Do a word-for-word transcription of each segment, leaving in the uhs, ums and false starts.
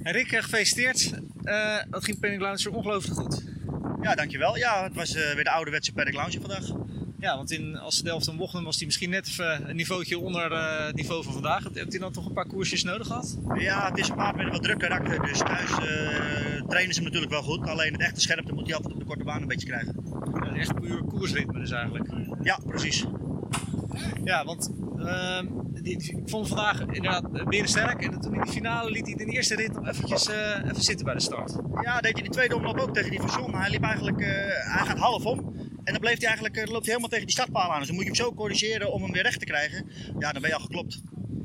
Rick, gefeliciteerd. Uh, dat ging Panic Launcher ongelooflijk goed. Ja, dankjewel. Ja, het was uh, weer de ouderwetse Panic Launcher vandaag. Ja, want in, als de Delft en Bochum was hij misschien net even een niveautje onder uh, het niveau van vandaag. Hebt u dan toch een paar koersjes nodig gehad? Ja, het is een paard met een wat druk karakter, dus thuis uh, trainen ze hem natuurlijk wel goed. Alleen het echte scherpte moet hij altijd op de korte baan een beetje krijgen. Ja, echt puur koersritme dus eigenlijk. Ja, precies. Ja, want uh, die, die, ik vond hem vandaag inderdaad weer sterk. En toen in de finale liet hij in de eerste rit nog eventjes uh, even zitten bij de start. Ja, deed hij de tweede omloop ook tegen die Vision. Hij liep eigenlijk, uh, hij gaat half om. En dan bleef hij eigenlijk, uh, loopt hij helemaal tegen die startpaal aan. Dus dan moet je hem zo corrigeren om hem weer recht te krijgen. Ja, dan ben je al geklopt.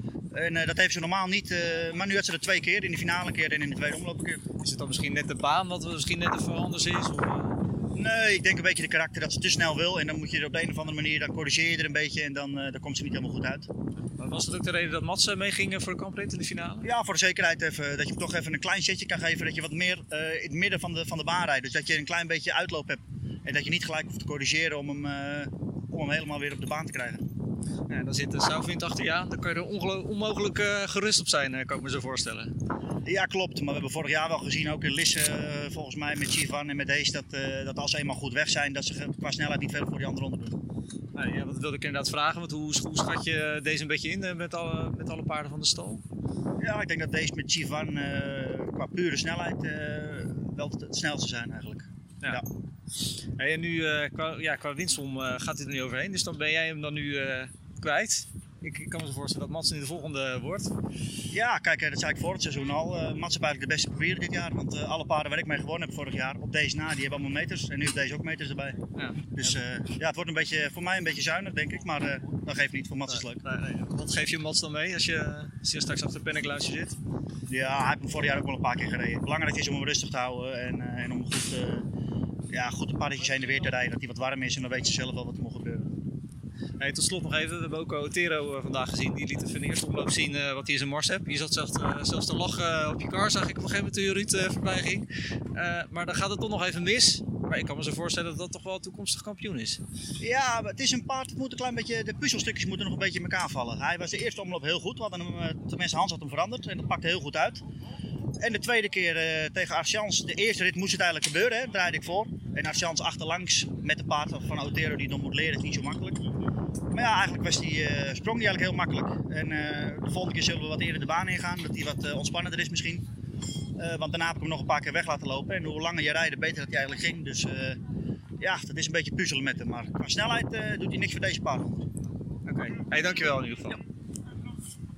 En uh, dat heeft ze normaal niet, uh, maar nu had ze er twee keer, in de finale een keer en in de tweede omloop een keer. Is het dan misschien net de baan wat misschien net even anders is? Of, uh... Nee, ik denk een beetje de karakter dat ze te snel wil. En dan moet je er op de een of andere manier, dan corrigeer je er een beetje en dan, uh, dan komt ze niet helemaal goed uit. Maar was dat ook de reden dat Mats meeging voor de kamprit in de finale? Ja, voor de zekerheid even, dat je hem toch even een klein setje kan geven. Dat je wat meer uh, in het midden van de, van de baan rijdt. Dus dat je een klein beetje uitloop hebt. En dat je niet gelijk hoeft te corrigeren om hem, uh, om hem helemaal weer op de baan te krijgen. Ja, dan zit de Southwind achter je aan. Dan kan je er onmogelijk uh, gerust op zijn, uh, kan ik me zo voorstellen. Ja, klopt. Maar we hebben vorig jaar wel gezien, ook in Lisse, uh, volgens mij met Chivan en met Hees, dat, uh, dat als ze eenmaal goed weg zijn, dat ze qua snelheid niet veel voor die anderen onder doen. Nou, ja, dat wilde ik inderdaad vragen. Want hoe, hoe schat je deze een beetje in uh, met, alle, met alle paarden van de stal? Ja, ik denk dat deze met Chivan uh, qua pure snelheid uh, wel het, het snelste zijn eigenlijk. Ja. Ja. Hey, en nu uh, qua, ja, qua winstsom uh, gaat hij er niet overheen, dus dan ben jij hem dan nu uh, kwijt. Ik, ik kan me zo voorstellen dat Mats nu de volgende wordt. Ja, kijk, dat zei ik voor het seizoen al. Uh, Mats heeft eigenlijk de beste papieren dit jaar. Want uh, alle paarden waar ik mee gewonnen heb vorig jaar, op deze na, die hebben allemaal meters. En nu heeft deze ook meters erbij. Ja. Dus uh, ja, het wordt een beetje, voor mij een beetje zuinig, denk ik. Maar uh, dat geeft niet, voor Mats is het leuk. Nee, nee. Wat geef je Mats dan mee als je, als je straks achter de Panic Launcher zit? Ja, hij heeft hem vorig jaar ook wel een paar keer gereden. Belangrijk is om hem rustig te houden en, uh, en om goed, uh, ja, goed een paardjes heen en weer te rijden. Dat hij wat warm is en dan weet je zelf wel wat er moet gebeuren. Hey, tot slot nog even, we hebben ook Otero uh, vandaag gezien. Die liet even in de eerste omloop zien uh, wat hij in zijn mars heeft. Je zat zelfs, uh, zelfs te lachen uh, op je kar, zag ik op een gegeven moment toen je Ruud uh, voorbij ging. Uh, maar dan gaat het toch nog even mis. Maar ik kan me zo voorstellen dat dat toch wel een toekomstig kampioen is. Ja, het is een paard, het moet een klein beetje, de puzzelstukjes moeten nog een beetje in elkaar vallen. Hij was de eerste omloop heel goed, we hadden hem, uh, tenminste Hans had hem veranderd en dat pakte heel goed uit. En de tweede keer uh, tegen Archans, de eerste rit moest het eigenlijk gebeuren, hè, draaide ik voor. En Archans achterlangs met de paard van Otero die het nog moet leren, is niet zo makkelijk. Maar ja, eigenlijk was die, uh, sprong die eigenlijk heel makkelijk. En uh, de volgende keer zullen we wat eerder de baan ingaan, dat die wat uh, ontspannender is misschien. Uh, want daarna heb ik hem nog een paar keer weg laten lopen. En hoe langer je rijdt, beter dat hij eigenlijk ging. Dus uh, ja, dat is een beetje puzzelen met hem. Maar qua snelheid uh, doet hij niks voor deze paard. Oké, okay. Hey, dankjewel in ieder geval. Ja.